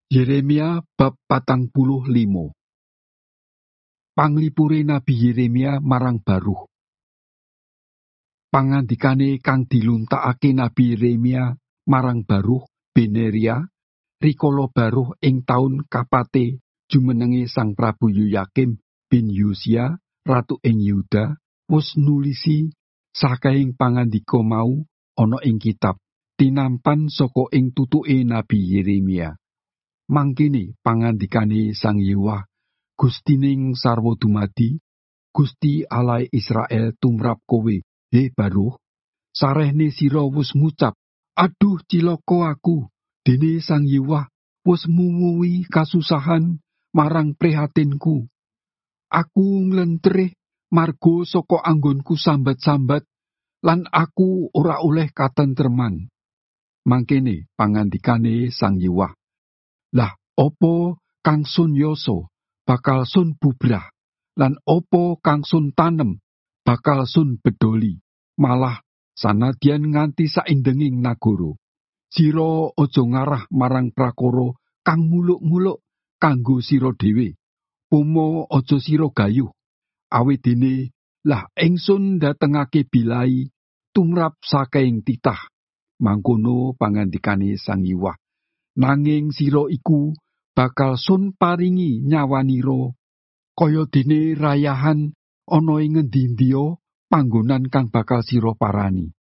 Yeremia bab 45. Panglipure Nabi Yeremia marang Baruh. Pangandikane kang diluntakake Nabi Yeremia marang Baruh bin Neria rikala Baruh ing taun kapate jumenenge Sang Prabu Yoyakim bin Yosia ratu ing Yehuda wus nulisi sakehing pangandika mau ana ing kitab tinampan saka ing tutuke Nabi Yeremia. Mangkene pangandikane Sang Yewah Gustining sarwa dumadi, Gusti Allah Israel tumrap kowe, he Baruh, sarehne sira wus ngucap, aduh cilaka aku, dene Sang Yewah wus mumuwi kasusahan marang prihatinku. Aku nglentreh marga saka anggonku sambat-sambat, lan aku ora oleh katentreman. Mangkene pangandikane Sang Yewah, lah opo kang sun yoso bakal sun bubrah, lan opo kang sun tanem bakal sun bedoli, malah sanadyan nganti saindenging nagara. Sira aja ngarah marang prakara kang muluk-muluk kanggo sira dhewe. Pomo aja sira gayuh, awit dene lah ingsun datengake bilai tumrap sakehing titah. Mangkono pangandikane Sang Yewah. Nanging sira iku bakal sun paringi nyawanira kaya dene rayahan ana ing ngendi-endia panggonan kang bakal sira parani.